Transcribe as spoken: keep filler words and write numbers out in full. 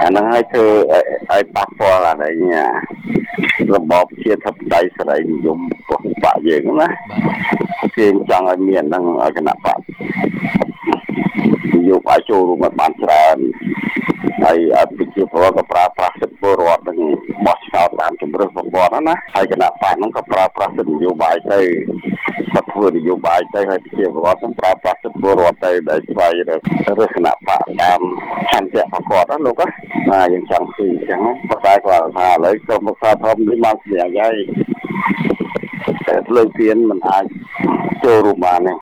អាហ្នឹងឲ្យធ្វើឲ្យប៉ះពាល់អានេះរបបជាធិបតេយ្យសេរីនិយមរបស់បាក់យើងណាគេចង់ឲ្យមានហ្នឹងឲ្យគណៈបកយកឲ្យចូលរួមបានច្រើនហើយអភិជាពលរដ្ឋក៏ប្រើប្រាស់សិទ្ធិពលរដ្ឋនឹងបោះឆ្នោតតាមជំរឿនរបស់គាត់ណាហើយគណៈបកហ្នឹងក៏ប្រើប្រាស់សិទ្ធិនយោបាយទៅគាត់ធ្វើនយោបាយទៅហើយប្រជាពលរដ្ឋនឹងប្រើប្រាស់សិទ្ធិពលរដ្ឋទៅដែលស្វែងរករកគណៈបកតាមឆន្ទៈរបស់គាត់ណាលោកណាយើងចង់ឃើញអញ្ចឹងប៉ុន្តែគាត់ថាឥឡូវក្រុមប្រឹក្សាធំនេះមកស្ញាយហើយតែលើកទៀនមិនអាចចូលរួមបានទេ